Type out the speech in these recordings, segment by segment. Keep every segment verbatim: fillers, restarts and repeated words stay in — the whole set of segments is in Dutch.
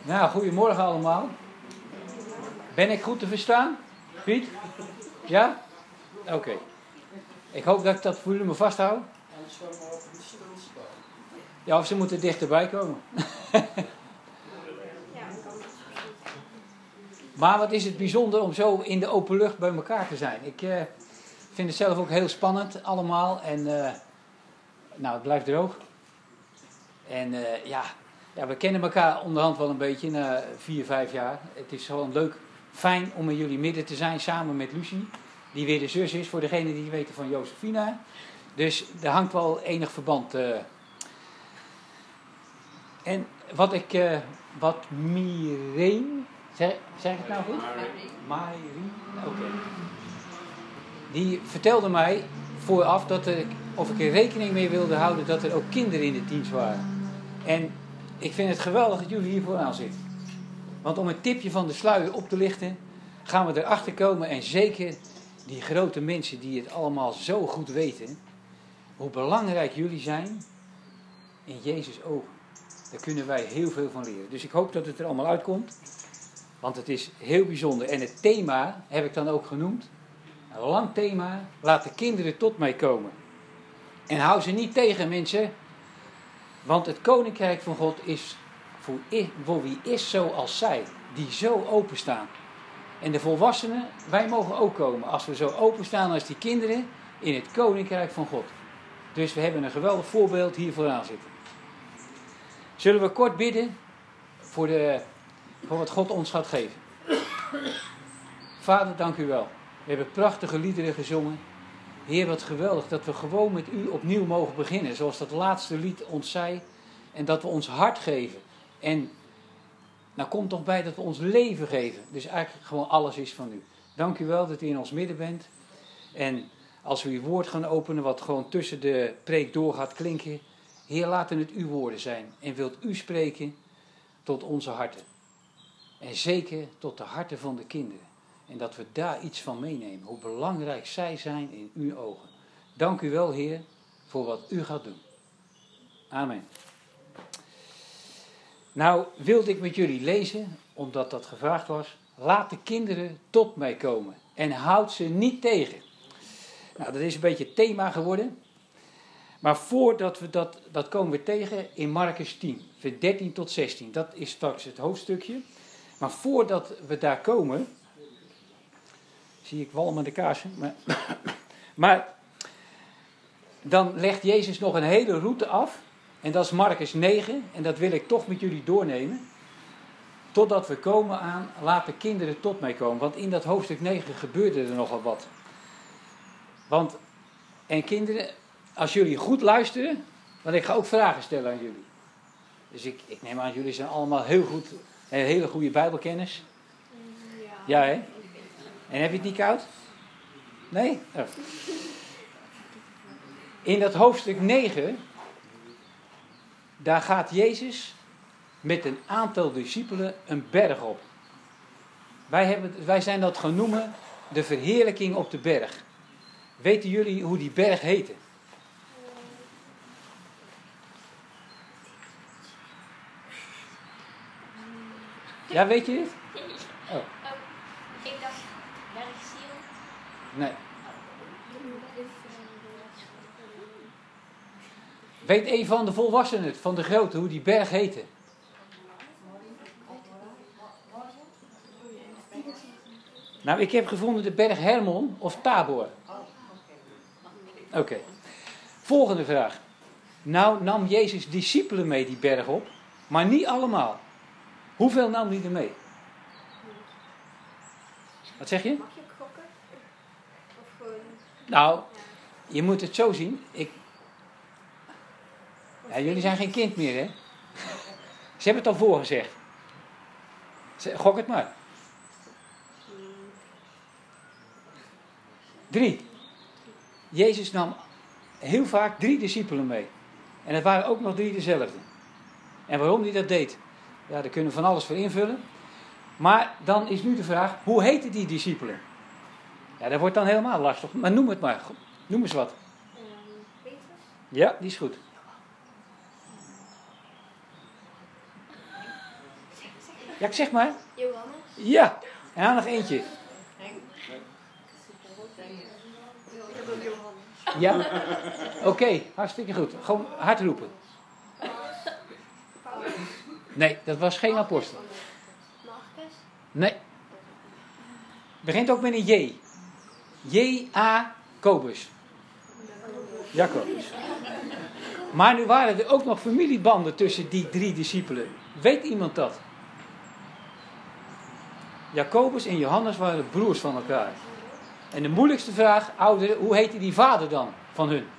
Nou, goedemorgen allemaal. Ben ik goed te verstaan? Piet? Ja? Oké. Okay. Ik hoop dat ik dat volume vasthoud. Ja, of ze moeten dichterbij komen. Maar wat is het bijzonder om zo in de open lucht bij elkaar te zijn. Ik uh, vind het zelf ook heel spannend allemaal. En uh, nou, het blijft droog. En uh, ja, ja, we kennen elkaar onderhand wel een beetje na vier, vijf jaar. Het is gewoon leuk, fijn om in jullie midden te zijn samen met Lucie. Die weer de zus is, voor degenen die weten van Josephina. Dus er hangt wel enig verband. Uh. En wat ik, uh, wat Mireen, zeg, zeg ik het nou goed? Mireen, oké. Okay. Die vertelde mij vooraf dat ik, of ik er rekening mee wilde houden dat er ook kinderen in de dienst waren. En ik vind het geweldig dat jullie hier vooraan zitten. Want om een tipje van de sluier op te lichten, gaan we erachter komen. En zeker die grote mensen die het allemaal zo goed weten, hoe belangrijk jullie zijn in Jezus' ogen. Daar kunnen wij heel veel van leren. Dus ik hoop dat het er allemaal uitkomt. Want het is heel bijzonder. En het thema heb ik dan ook genoemd. Een lang thema. Laat de kinderen tot mij komen. En hou ze niet tegen, mensen. Want het koninkrijk van God is voor, voor wie is zoals zij. Die zo openstaan. En de volwassenen, wij mogen ook komen. Als we zo openstaan als die kinderen in het koninkrijk van God. Dus we hebben een geweldig voorbeeld hier vooraan zitten. Zullen we kort bidden voor, de, voor wat God ons gaat geven. Vader, dank u wel. We hebben prachtige liederen gezongen. Heer, wat geweldig dat we gewoon met u opnieuw mogen beginnen. Zoals dat laatste lied ons zei. En dat we ons hart geven. En nou komt toch bij dat we ons leven geven. Dus eigenlijk gewoon alles is van u. Dank u wel dat u in ons midden bent. En als we uw woord gaan openen, wat gewoon tussen de preek door gaat klinken. Heer, laten het uw woorden zijn. En wilt u spreken tot onze harten. En zeker tot de harten van de kinderen. En dat we daar iets van meenemen. Hoe belangrijk zij zijn in uw ogen. Dank u wel, Heer, voor wat u gaat doen. Amen. Nou, wilde ik met jullie lezen, omdat dat gevraagd was. Laat de kinderen tot mij komen. En houd ze niet tegen. Nou, dat is een beetje het thema geworden. Maar voordat we dat, dat komen we tegen in Markus tien, vers dertien tot zestien. Dat is straks het hoofdstukje. Maar voordat we daar komen, zie ik walmende kaarsen. Maar, maar dan legt Jezus nog een hele route af. En dat is Markus negen. En dat wil ik toch met jullie doornemen. Totdat we komen aan, laat de kinderen tot mij komen. Want in dat hoofdstuk negen gebeurde er nogal wat. Want, en kinderen, als jullie goed luisteren, want ik ga ook vragen stellen aan jullie. Dus ik, ik neem aan, jullie zijn allemaal heel goed, een hele goede bijbelkennis. Ja. Ja, hè? En heb je het niet koud? Nee? Oh. In dat hoofdstuk negen, daar gaat Jezus met een aantal discipelen een berg op. Wij, hebben, wij zijn dat gaan noemen de verheerlijking op de berg. Weten jullie hoe die berg heette? Ja, weet je dit? Oh. Oh, ik dacht bergziel. Nee. Weet een van de volwassenen het, van de grote, hoe die berg heette? Nou, ik heb gevonden de berg Hermon of Tabor. Oké. Okay. Volgende vraag. Nou nam Jezus discipelen mee die berg op, maar niet allemaal. Hoeveel nam hij er mee? Wat zeg je? Mag je gokken? Of gewoon... Nou, je moet het zo zien. Ik... Ja, jullie zijn geen kind meer, hè? Ze hebben het al voorgezegd. Gok het maar. Drie. Jezus nam heel vaak drie discipelen mee. En het waren ook nog drie dezelfde. En waarom hij dat deed? Ja, daar kunnen we van alles voor invullen. Maar dan is nu de vraag, hoe heten die discipelen? Ja, dat wordt dan helemaal lastig. Maar noem het maar. Noem eens wat. Um, Petrus? Ja, die is goed. Ja, ik zeg maar. Johannes. Ja. En dan nog eentje. Ik heb ook Johannes. Ja? Oké, okay, hartstikke goed. Gewoon hard roepen. Paulus. Nee, dat was geen apostel. Marcus. Nee. Begint ook met een J. J A Jacobus. Jacobus. Maar nu waren er ook nog familiebanden tussen die drie discipelen. Weet iemand dat? Jacobus en Johannes waren broers van elkaar. En de moeilijkste vraag, ouderen, hoe heette die vader dan van hun?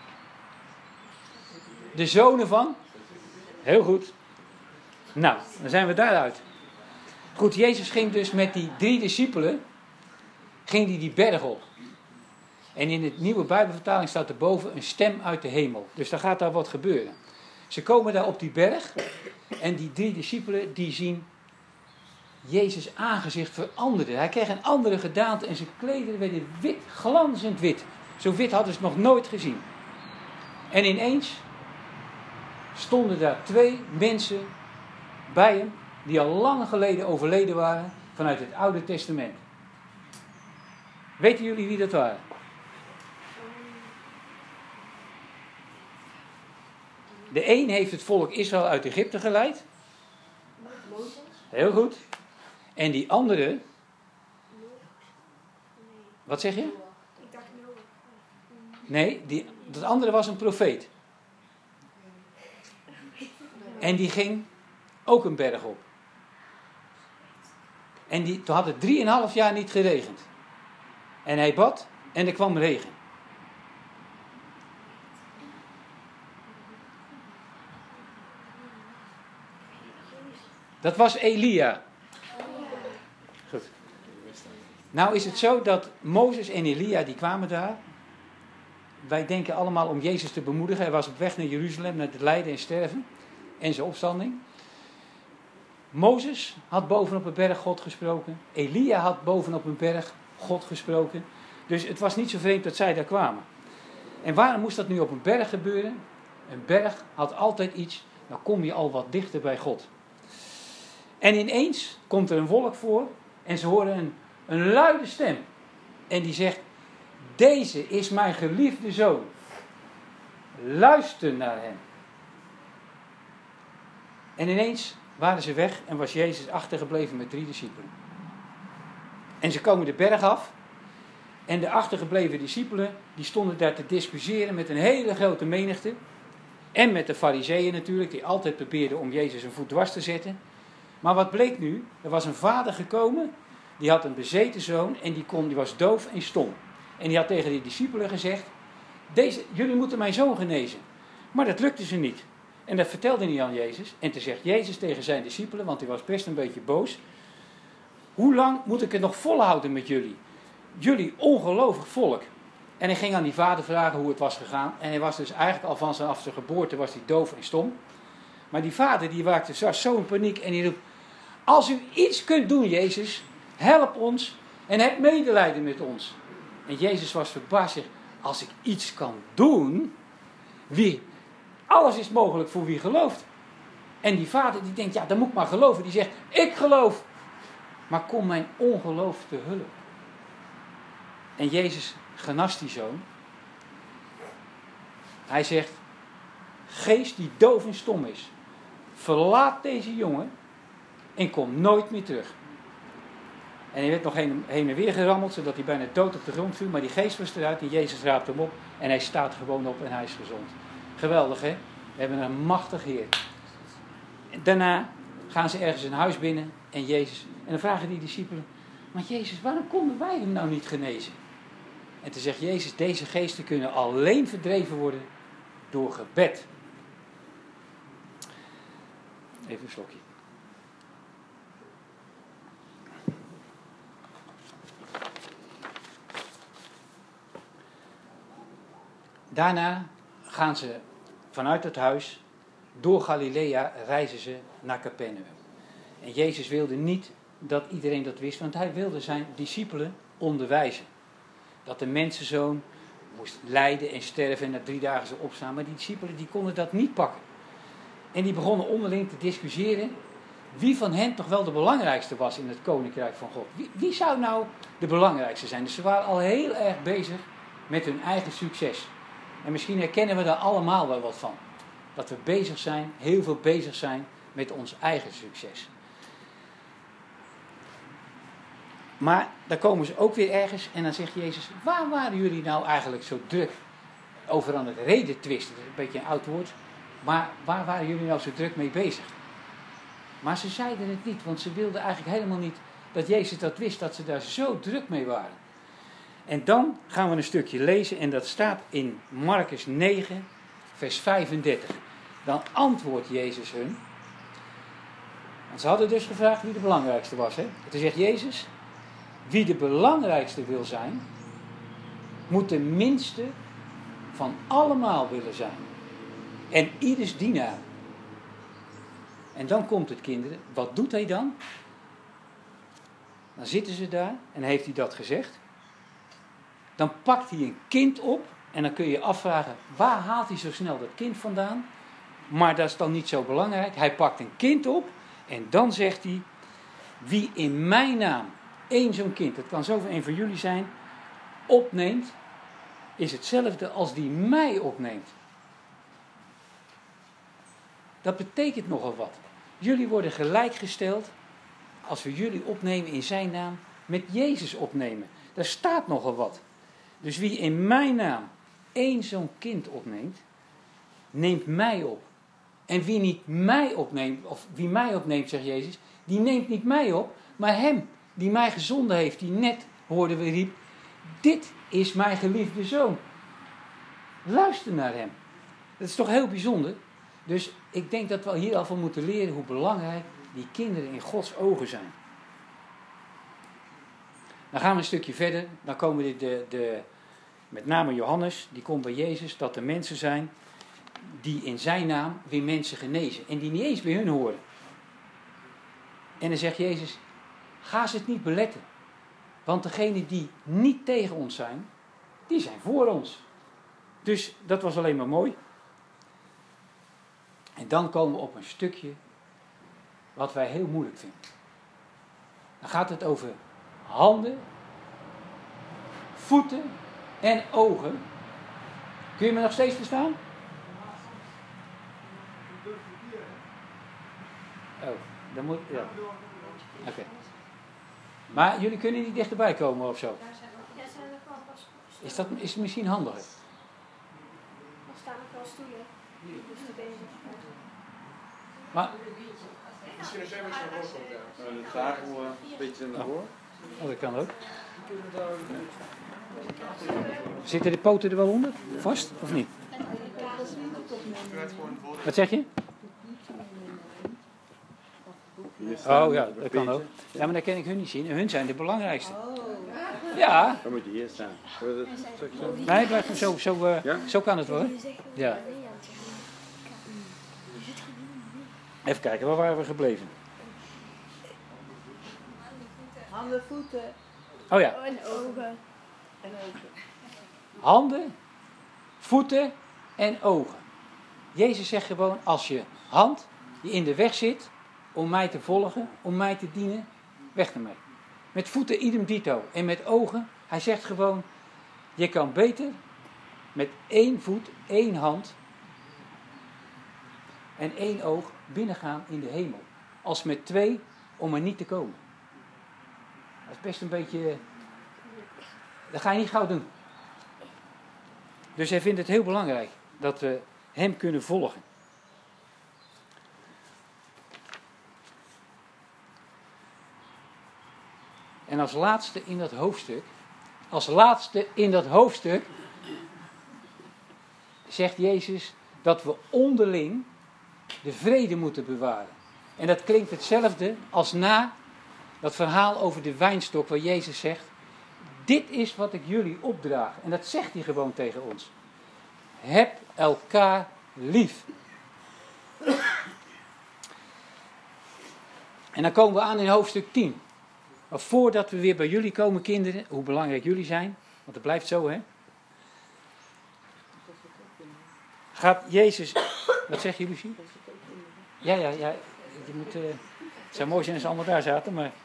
De zonen van? Heel goed. Nou, dan zijn we daaruit. Goed, Jezus ging dus met die drie discipelen, ging die, die berg op. En in het nieuwe Bijbelvertaling staat erboven een stem uit de hemel. Dus dan gaat daar wat gebeuren. Ze komen daar op die berg en die drie discipelen die zien Jezus' aangezicht veranderde. Hij kreeg een andere gedaante en zijn klederen werden wit, glanzend wit. Zo wit hadden ze het nog nooit gezien. En ineens stonden daar twee mensen bij hem die al lang geleden overleden waren vanuit het Oude Testament. Weten jullie wie dat waren? De een heeft het volk Israël uit Egypte geleid. Mozes. Heel goed. En die andere, wat zeg je? Ik dacht Noach. Nee, die, dat andere was een profeet. En die ging ook een berg op. En die, toen had het drieënhalf jaar niet geregend. En hij bad en er kwam regen. Dat was Elia. Goed. Nou is het zo dat Mozes en Elia die kwamen daar. Wij denken allemaal om Jezus te bemoedigen. Hij was op weg naar Jeruzalem, naar het lijden en sterven. En zijn opstanding. Mozes had bovenop een berg God gesproken. Elia had bovenop een berg God gesproken. Dus het was niet zo vreemd dat zij daar kwamen. En waarom moest dat nu op een berg gebeuren? Een berg had altijd iets, dan kom je al wat dichter bij God. En ineens komt er een wolk voor en ze horen een, een luide stem. En die zegt, deze is mijn geliefde zoon. Luister naar hem. En ineens waren ze weg en was Jezus achtergebleven met drie discipelen. En ze komen de berg af. En de achtergebleven discipelen, die stonden daar te discussiëren met een hele grote menigte. En met de fariseeën natuurlijk, die altijd probeerden om Jezus een voet dwars te zetten. Maar wat bleek nu? Er was een vader gekomen, die had een bezeten zoon en die, kon, die was doof en stom. En die had tegen die discipelen gezegd, deze, jullie moeten mijn zoon genezen. Maar dat lukte ze niet. En dat vertelde hij aan Jezus. En toen zegt Jezus tegen zijn discipelen, want hij was best een beetje boos. Hoe lang moet ik het nog volhouden met jullie? Jullie ongelovig volk. En hij ging aan die vader vragen hoe het was gegaan. En hij was dus eigenlijk al van zijn, af zijn geboorte was hij doof en stom. Maar die vader die raakte zo in paniek en die roept, als u iets kunt doen, Jezus, help ons en heb medelijden met ons. En Jezus was verbaasd, zegt, als ik iets kan doen, wie? Alles is mogelijk voor wie gelooft. En die vader die denkt, ja, dan moet ik maar geloven. Die zegt, ik geloof, maar kom mijn ongeloof te hulp. En Jezus genast die zoon. Hij zegt, geest die doof en stom is, verlaat deze jongen en kom nooit meer terug. En hij werd nog heen, heen en weer gerammeld, zodat hij bijna dood op de grond viel. Maar die geest was eruit en Jezus raapt hem op en hij staat gewoon op en hij is gezond. Geweldig, hè? We hebben een machtig Heer. Daarna gaan ze ergens een huis binnen en Jezus. En dan vragen die discipelen, maar Jezus, waarom konden wij hem nou niet genezen? En toen zegt Jezus, deze geesten kunnen alleen verdreven worden door gebed. Even een slokje. Daarna gaan ze vanuit het huis, door Galilea reizen ze naar Capernaum. En Jezus wilde niet dat iedereen dat wist, want hij wilde zijn discipelen onderwijzen. Dat de mensenzoon moest lijden en sterven en na drie dagen zou opstaan. Maar die discipelen die konden dat niet pakken. En die begonnen onderling te discussiëren. wie van hen toch wel de belangrijkste was in het koninkrijk van God. Wie, wie zou nou de belangrijkste zijn? Dus ze waren al heel erg bezig met hun eigen succes. En misschien herkennen we daar allemaal wel wat van. Dat we bezig zijn, heel veel bezig zijn met ons eigen succes. Maar dan komen ze ook weer ergens en dan zegt Jezus, waar waren jullie nou eigenlijk zo druk over aan het redetwisten? Dat is een beetje een oud woord. Maar waar waren jullie nou zo druk mee bezig? Maar ze zeiden het niet, want ze wilden eigenlijk helemaal niet dat Jezus dat wist, dat ze daar zo druk mee waren. En dan gaan we een stukje lezen en dat staat in Markus negen, vers vijfendertig. Dan antwoordt Jezus hun. Want ze hadden dus gevraagd wie de belangrijkste was. Hè? En toen zegt Jezus, wie de belangrijkste wil zijn, moet de minste van allemaal willen zijn. En ieders dienaar. En dan komt het, kinderen. Wat doet hij dan? Dan zitten ze daar en heeft hij dat gezegd. Dan pakt hij een kind op en dan kun je je afvragen, waar haalt hij zo snel dat kind vandaan? Maar dat is dan niet zo belangrijk. Hij pakt een kind op en dan zegt hij, wie in mijn naam één zo'n kind, dat kan zoveel een van jullie zijn, opneemt, is hetzelfde als die mij opneemt. Dat betekent nogal wat. Jullie worden gelijkgesteld, als we jullie opnemen in zijn naam, met Jezus opnemen. Daar staat nogal wat. Dus wie in mijn naam één zo'n kind opneemt, neemt mij op. En wie niet mij opneemt, of wie mij opneemt, zegt Jezus, die neemt niet mij op, maar hem die mij gezonden heeft, die net, hoorden we, riep, dit is mijn geliefde zoon. Luister naar hem. Dat is toch heel bijzonder. Dus ik denk dat we hier al van moeten leren hoe belangrijk die kinderen in Gods ogen zijn. Dan gaan we een stukje verder. Dan komen de, de, de met name Johannes, die komt bij Jezus, dat er mensen zijn die in zijn naam weer mensen genezen. En die niet eens bij hun horen. En dan zegt Jezus, ga ze het niet beletten. Want degenen die niet tegen ons zijn, die zijn voor ons. Dus dat was alleen maar mooi. En dan komen we op een stukje wat wij heel moeilijk vinden. Dan gaat het over handen, voeten en ogen. Kun je me nog steeds verstaan? Oh, dan moet... Ja. Oké. Okay. Maar jullie kunnen niet dichterbij komen of zo? Is dat is het misschien handiger? Er staan ook wel stoelen. Dus de benen. Maar... Misschien een beetje naar voren komt, ja. Een tafel een beetje naar voren. Oh, dat kan ook. Zitten de poten er wel onder? Vast of niet? Wat zeg je? Oh ja, dat kan ook. Ja, maar dat kan ik hun niet zien. Hun zijn de belangrijkste. Ja. Dan moet je hier staan. Nee, blijf maar zo. Zo, uh, Ja? zo kan het hoor. Ja. Even kijken, waar waren we gebleven? Handen, voeten Oh ja. En ogen. en ogen. Handen, voeten en ogen. Jezus zegt gewoon, als je hand die in de weg zit om mij te volgen, om mij te dienen, weg ermee. Met voeten idem dito. En met ogen, hij zegt gewoon, je kan beter met één voet, één hand en één oog binnengaan in de hemel. Als met twee om er niet te komen. Dat is best een beetje... Dat ga je niet gauw doen. Dus hij vindt het heel belangrijk dat we hem kunnen volgen. En als laatste in dat hoofdstuk, als laatste in dat hoofdstuk, zegt Jezus dat we onderling de vrede moeten bewaren. En dat klinkt hetzelfde als na dat verhaal over de wijnstok waar Jezus zegt, dit is wat ik jullie opdraag. En dat zegt hij gewoon tegen ons. Heb elkaar lief. En dan komen we aan in hoofdstuk tien. Maar voordat we weer bij jullie komen, kinderen, hoe belangrijk jullie zijn, want het blijft zo, hè. Gaat Jezus... Wat zeg je, Lucie? Ja, ja, ja. Je moet... Uh... Het zou mooi zijn als ze allemaal daar zaten, maar...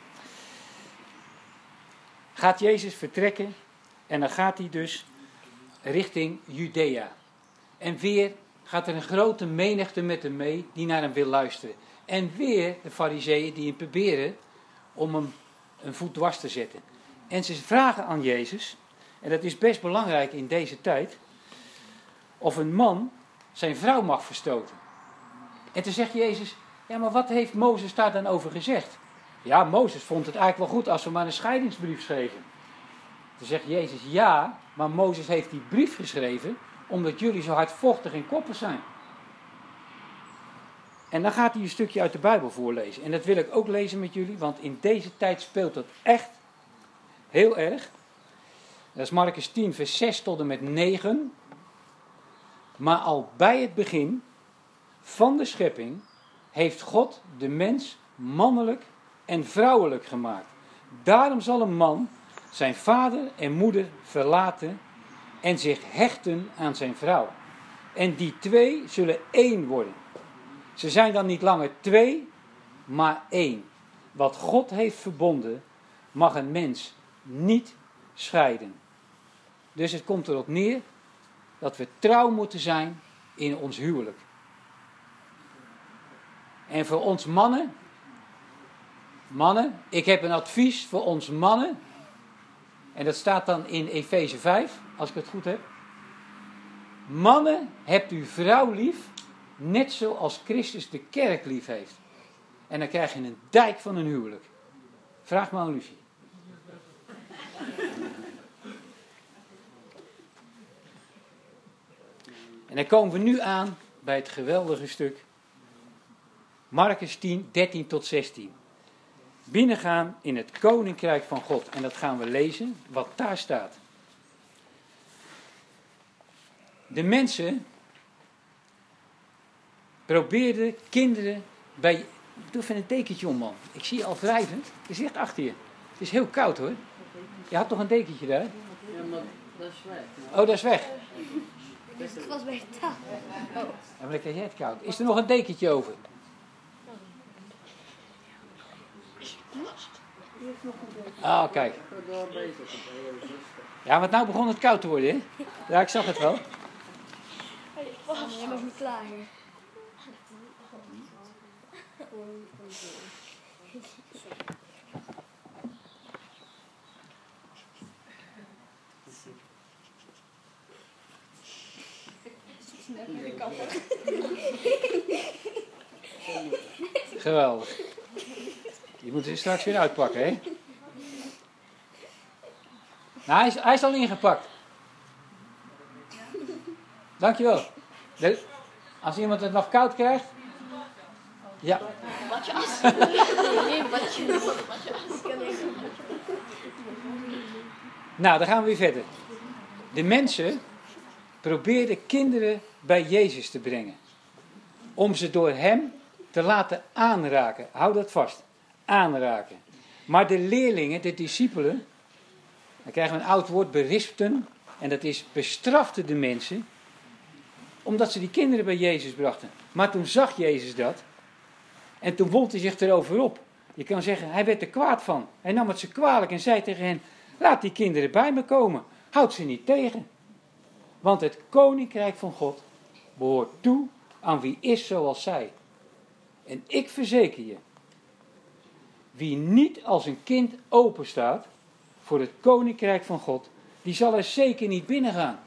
Gaat Jezus vertrekken en dan gaat hij dus richting Judea. En weer gaat er een grote menigte met hem mee die naar hem wil luisteren. En weer de farizeeën die hem proberen om hem een voet dwars te zetten. En ze vragen aan Jezus, en dat is best belangrijk in deze tijd, of een man zijn vrouw mag verstoten. En toen zegt Jezus, ja, maar wat heeft Mozes daar dan over gezegd? Ja, Mozes vond het eigenlijk wel goed als we maar een scheidingsbrief schreven. Toen zegt Jezus, ja, maar Mozes heeft die brief geschreven omdat jullie zo hardvochtig en koppig zijn. En dan gaat hij een stukje uit de Bijbel voorlezen. En dat wil ik ook lezen met jullie, want in deze tijd speelt dat echt heel erg. Dat is Markus tien, vers zes tot en met negen. Maar al bij het begin van de schepping heeft God de mens mannelijk en vrouwelijk gemaakt. Daarom zal een man zijn vader en moeder verlaten en zich hechten aan zijn vrouw. En die twee zullen één worden. Ze zijn dan niet langer twee, maar één. Wat God heeft verbonden, mag een mens niet scheiden. Dus het komt erop neer dat we trouw moeten zijn in ons huwelijk. En voor ons mannen, mannen, ik heb een advies voor ons mannen. En dat staat dan in Efeze vijf, als ik het goed heb. Mannen, hebt uw vrouw lief, net zoals Christus de kerk lief heeft. En dan krijg je een dijk van een huwelijk. Vraag maar aan Lucie. En dan komen we nu aan bij het geweldige stuk. Markus tien, dertien tot zestien. Binnengaan in het koninkrijk van God. En dat gaan we lezen, wat daar staat. De mensen probeerden kinderen bij... Doe even een dekentje om, man. Ik zie je al wrijvend. Het is echt achter je. Het is heel koud, hoor. Je had toch een dekentje daar? Ja, maar dat is weg. Oh, dat is weg. Het was bij het taal. Ja, maar dan krijg jij het koud. Is er nog een dekentje over? Ah, kijk. Ja, want nou begon het koud te worden, hè? Ja, ik zag het wel. Je mag niet klaar. Geweldig. Die moeten ze straks weer uitpakken, hè? Nou, hij is, hij is al ingepakt. Dankjewel. De, als iemand het nog koud krijgt. Ja. Wat as. Nee, wat je Nou, dan gaan we weer verder. De mensen probeerden kinderen bij Jezus te brengen. Om ze door hem te laten aanraken. Hou dat vast. Aanraken. Maar de leerlingen, de discipelen, dan krijgen we een oud woord, berispten. En dat is bestraften de mensen. Omdat ze die kinderen bij Jezus brachten. Maar toen zag Jezus dat. En toen wond hij zich erover op. Je kan zeggen, hij werd er kwaad van. Hij nam het ze kwalijk en zei tegen hen, laat die kinderen bij me komen. Houd ze niet tegen. Want het koninkrijk van God behoort toe aan wie is zoals zij. En ik verzeker je, wie niet als een kind openstaat voor het koninkrijk van God, die zal er zeker niet binnen gaan.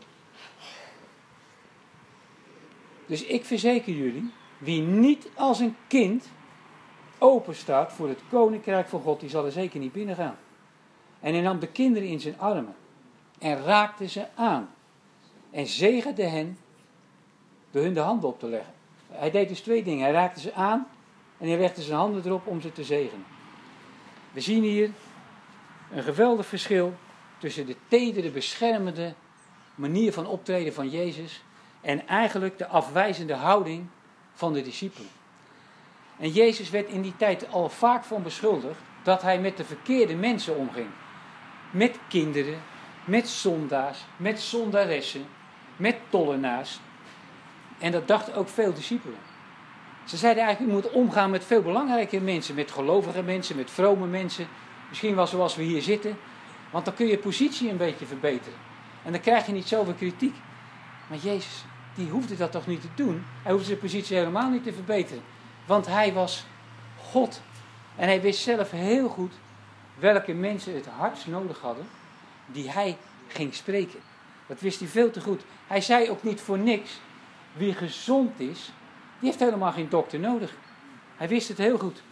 Dus ik verzeker jullie, wie niet als een kind openstaat voor het koninkrijk van God, die zal er zeker niet binnen gaan. En hij nam de kinderen in zijn armen en raakte ze aan en zegende hen door hun de handen op te leggen. Hij deed dus twee dingen. Hij raakte ze aan en hij legde zijn handen erop om ze te zegenen. We zien hier een geweldig verschil tussen de tedere, beschermende manier van optreden van Jezus en eigenlijk de afwijzende houding van de discipelen. En Jezus werd in die tijd al vaak van beschuldigd dat hij met de verkeerde mensen omging. Met kinderen, met zondaars, met zondaressen, met tollenaars. En dat dachten ook veel discipelen. Ze zeiden eigenlijk, u moet omgaan met veel belangrijke mensen. Met gelovige mensen, met vrome mensen. Misschien wel zoals we hier zitten. Want dan kun je positie een beetje verbeteren. En dan krijg je niet zoveel kritiek. Maar Jezus, die hoefde dat toch niet te doen? Hij hoefde zijn positie helemaal niet te verbeteren. Want hij was God. En hij wist zelf heel goed welke mensen het hardst nodig hadden. Die hij ging spreken. Dat wist hij veel te goed. Hij zei ook niet voor niks. Wie gezond is, die heeft helemaal geen dokter nodig. Hij wist het heel goed.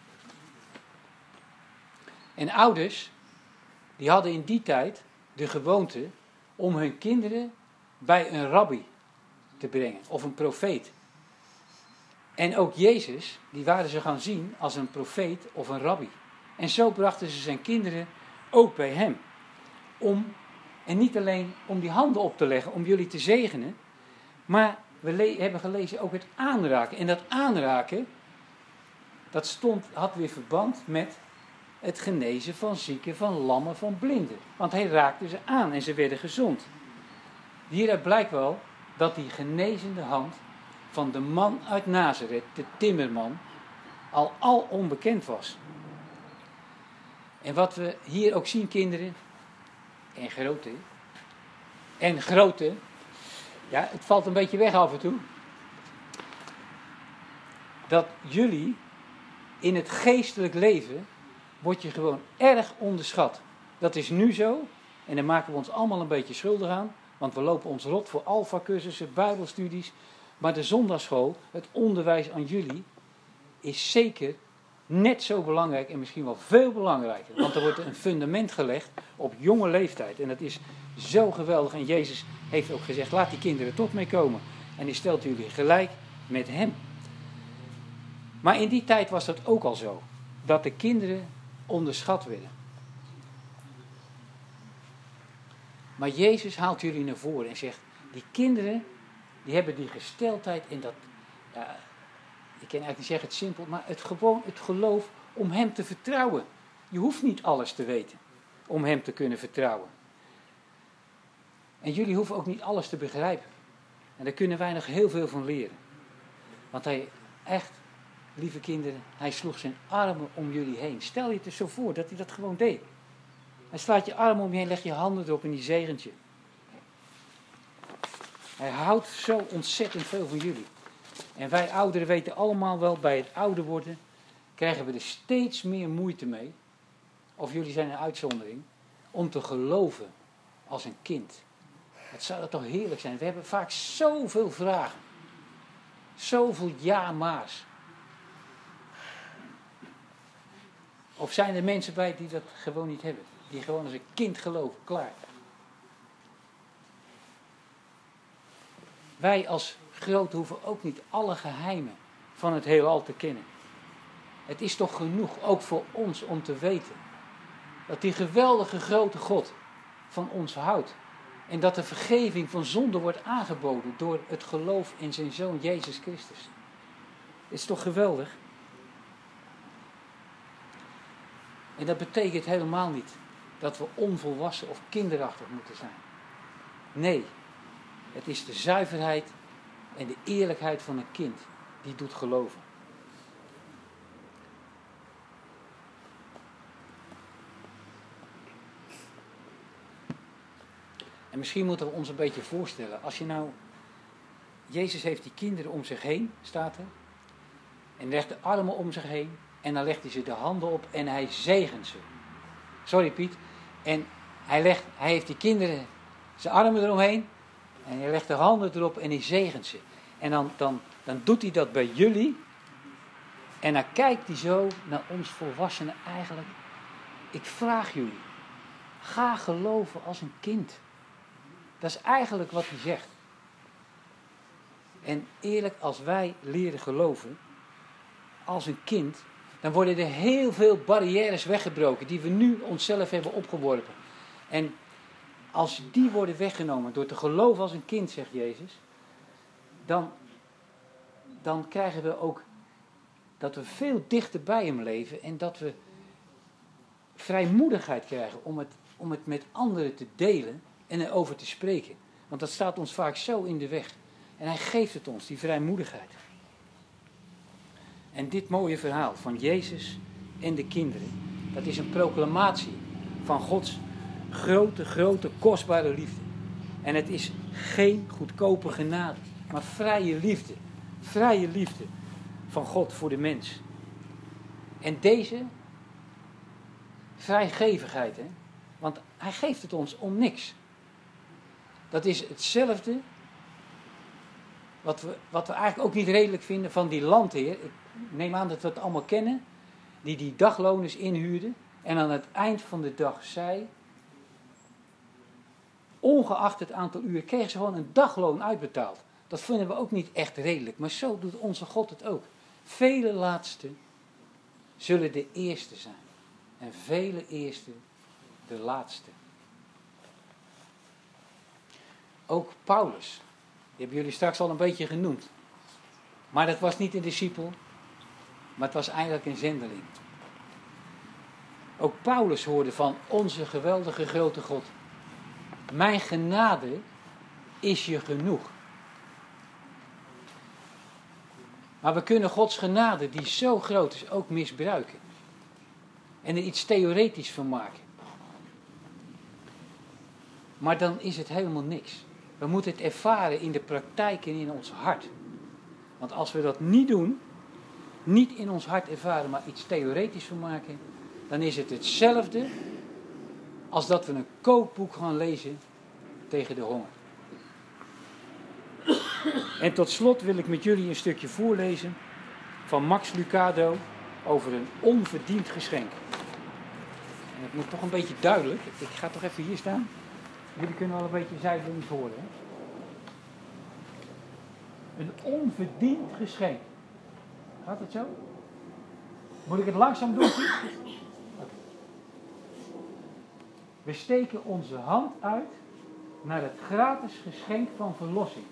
En ouders, die hadden in die tijd de gewoonte om hun kinderen bij een rabbi te brengen. Of een profeet. En ook Jezus, die waren ze gaan zien als een profeet of een rabbi. En zo brachten ze zijn kinderen ook bij hem. Om, en niet alleen om die handen op te leggen, om jullie te zegenen. Maar we le- hebben gelezen ook het aanraken. En dat aanraken, dat stond, had weer verband met het genezen van zieken, van lammen, van blinden. Want hij raakte ze aan en ze werden gezond. Hieruit blijkt wel dat die genezende hand van de man uit Nazareth, de timmerman, al al onbekend was. En wat we hier ook zien, kinderen, en grote, en grote, ja, het valt een beetje weg af en toe, dat jullie in het geestelijk leven word je gewoon erg onderschat. Dat is nu zo, en daar maken we ons allemaal een beetje schuldig aan, want we lopen ons rot voor alfa-cursussen, bijbelstudies, maar de zondagsschool, het onderwijs aan jullie, is zeker net zo belangrijk en misschien wel veel belangrijker. Want er wordt een fundament gelegd op jonge leeftijd. En dat is zo geweldig. En Jezus heeft ook gezegd, laat die kinderen tot mij komen. En die stelt jullie gelijk met hem. Maar in die tijd was dat ook al zo. Dat de kinderen onderschat werden. Maar Jezus haalt jullie naar voren en zegt, die kinderen, die hebben die gesteldheid in dat, ja, ik kan eigenlijk niet zeggen het simpel, maar het gewoon het geloof om hem te vertrouwen. Je hoeft niet alles te weten om hem te kunnen vertrouwen. En jullie hoeven ook niet alles te begrijpen. En daar kunnen wij nog heel veel van leren. Want hij echt, lieve kinderen, hij sloeg zijn armen om jullie heen. Stel je het er zo voor dat hij dat gewoon deed. Hij slaat je armen om je heen, leg je handen erop en die zegent je. Hij houdt zo ontzettend veel van jullie. En wij ouderen weten allemaal wel, bij het ouder worden krijgen we er steeds meer moeite mee. Of jullie zijn een uitzondering. Om te geloven als een kind. Wat zou dat toch heerlijk zijn. We hebben vaak zoveel vragen. Zoveel ja-maars. Of zijn er mensen bij die dat gewoon niet hebben. Die gewoon als een kind geloven. Klaar. Wij als groot hoeven ook niet alle geheimen van het heelal te kennen. Het is toch genoeg, ook voor ons, om te weten dat die geweldige grote God van ons houdt. En dat de vergeving van zonde wordt aangeboden door het geloof in zijn Zoon Jezus Christus. Het is toch geweldig? En dat betekent helemaal niet dat we onvolwassen of kinderachtig moeten zijn. Nee, het is de zuiverheid en de eerlijkheid van een kind die doet geloven. En misschien moeten we ons een beetje voorstellen. Als je nou... Jezus heeft die kinderen om zich heen, staat er. En legt de armen om zich heen. En dan legt hij ze de handen op en hij zegent ze. Sorry Piet. En hij, legt, hij heeft die kinderen zijn armen eromheen. En hij legt de handen erop en hij zegent ze. En dan, dan, dan doet hij dat bij jullie. En dan kijkt hij zo naar ons volwassenen eigenlijk. Ik vraag jullie. Ga geloven als een kind. Dat is eigenlijk wat hij zegt. En eerlijk, als wij leren geloven als een kind, dan worden er heel veel barrières weggebroken die we nu onszelf hebben opgeworpen. En als die worden weggenomen door te geloven als een kind, zegt Jezus, dan, dan krijgen we ook dat we veel dichter bij hem leven en dat we vrijmoedigheid krijgen om het, om het met anderen te delen en erover te spreken. Want dat staat ons vaak zo in de weg. En hij geeft het ons, die vrijmoedigheid. En dit mooie verhaal van Jezus en de kinderen, dat is een proclamatie van Gods grote, grote, kostbare liefde. En het is geen goedkope genade, maar vrije liefde. Vrije liefde van God voor de mens. En deze vrijgevigheid, hè, want hij geeft het ons om niks. Dat is hetzelfde wat we, wat we eigenlijk ook niet redelijk vinden van die landheer. Ik neem aan dat we het allemaal kennen. Die die dagloners inhuurde en aan het eind van de dag zei, ongeacht het aantal uur, kregen ze gewoon een dagloon uitbetaald. Dat vinden we ook niet echt redelijk, maar zo doet onze God het ook. Vele laatste zullen de eerste zijn en vele eerste de laatste. Ook Paulus, die hebben jullie straks al een beetje genoemd. Maar dat was niet een discipel, maar het was eigenlijk een zendeling. Ook Paulus hoorde van onze geweldige grote God. Mijn genade is je genoeg. Maar we kunnen Gods genade, die zo groot is, ook misbruiken. En er iets theoretisch van maken. Maar dan is het helemaal niks. We moeten het ervaren in de praktijk en in ons hart. Want als we dat niet doen, niet in ons hart ervaren, maar iets theoretisch van maken, dan is het hetzelfde als dat we een kookboek gaan lezen tegen de honger. En tot slot wil ik met jullie een stukje voorlezen van Max Lucado over een onverdiend geschenk. En het moet toch een beetje duidelijk. Ik ga toch even hier staan. Jullie kunnen wel een beetje zijdelings horen. Hè? Een onverdiend geschenk. Gaat het zo? Moet ik het langzaam doen? Okay. We steken onze hand uit naar het gratis geschenk van verlossing.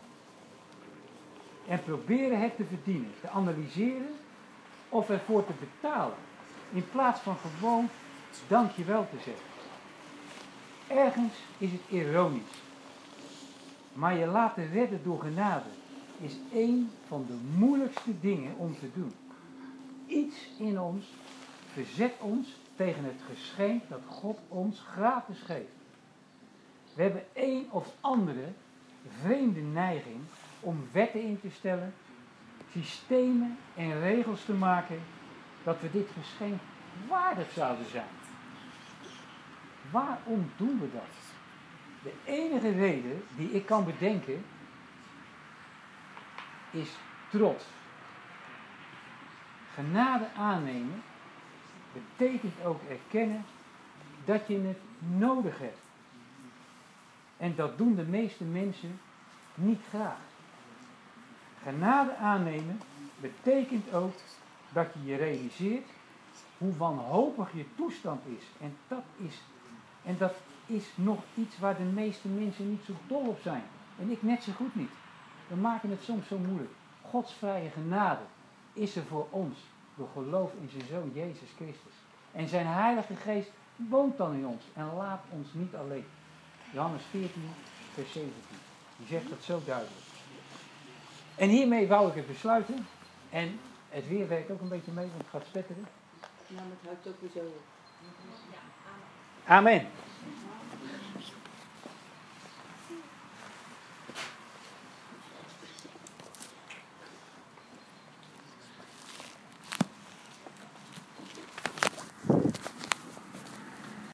En proberen het te verdienen, te analyseren of ervoor te betalen. In plaats van gewoon dankjewel te zeggen. Ergens is het ironisch. Maar je laten redden door genade is een van de moeilijkste dingen om te doen. Iets in ons verzet ons tegen het geschenk dat God ons gratis geeft. We hebben een of andere vreemde neiging om wetten in te stellen, systemen en regels te maken dat we dit geschenk waardig zouden zijn. Waarom doen we dat? De enige reden die ik kan bedenken is trots. Genade aannemen betekent ook erkennen dat je het nodig hebt. En dat doen de meeste mensen niet graag. Genade aannemen betekent ook dat je je realiseert hoe wanhopig je toestand is. En dat is, en dat is nog iets waar de meeste mensen niet zo dol op zijn. En ik net zo goed niet. We maken het soms zo moeilijk. Gods vrije genade is er voor ons door geloof in zijn Zoon Jezus Christus. En zijn Heilige Geest woont dan in ons en laat ons niet alleen. Johannes veertien, vers zeventien. Die zegt dat zo duidelijk. En hiermee wou ik het besluiten. En het weer werkt ook een beetje mee, want het gaat spetteren. Nou, het houdt ook weer zo op. Amen.